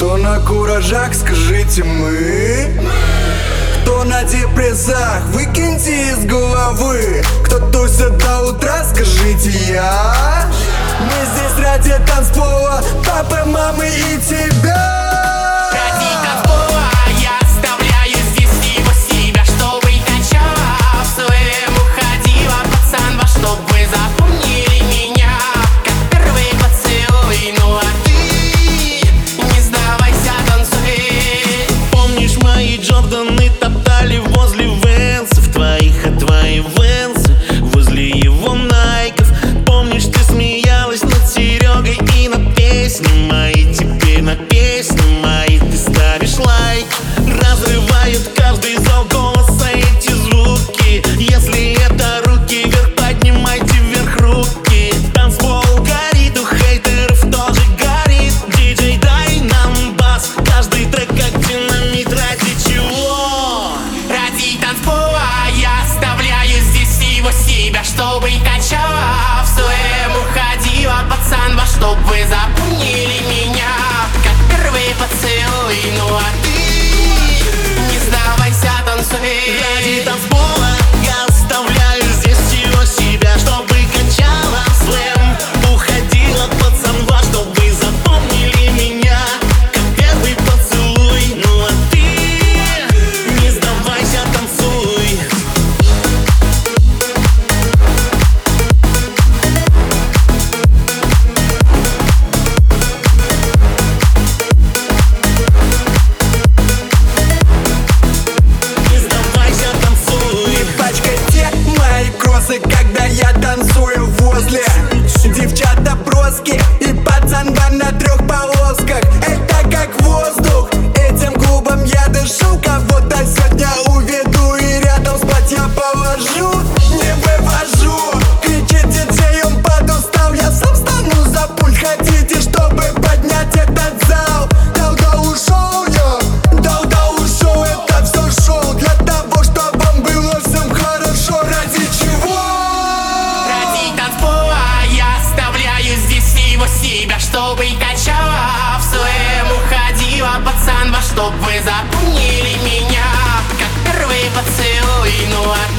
Кто на куражах, скажите мы. Кто на депрессах, выкиньте из головы. Кто тусит до утра, скажите я. Мы здесь ради танцпола, папы, мамы и тебя. Джорданы топтали возле Венсов твоих, а твои Венсы возле его Найков. Помнишь, ты смеялась над Серегой и над песни мои. Теперь на песни мои ты ставишь лайк. Разрывают каждый зал голоса эти звуки. Если это руки вверх, поднимайте вверх руки. Танцпол горит, у хейтеров тоже горит. Диджей, дай нам бас, каждый трек как динамит. Ради чего? Ради танцпола я оставляю здесь его себя, чтобы качала, в своем уходила, пацан, во чтоб вы запомнили меня как первый поцелуй. Ну а ты не сдавайся, танцуй. Ради танцпола я оставляю здесь его себя, чтобы качала, в своем уходила, пацан, во чтоб вы запомнили меня как первый поцелуй. Ну а ты не сдавайся, танцуй. Не сдавайся, танцуй. Не пачкайте мои кроссы, когда я танцую возле девчата броски и пацанба на трех полосках. Это как воздух, этим клубом я дышу. Кого-то сегодня уведу и рядом спать я положу. Не вывожу, кричит диджей, он подустал. Я сам стану за пульт, хотите, чтобы поднять этот зал? Долго ушел я, долго ушел, это все шоу для того, чтобы вам было всем хорошо. Ради чего? Ради танцпола я оставляю здесь его себя, чтобы качала, в своем уходила, пацан, во чтоб вы запомнили меня как первый поцелуй. Ну а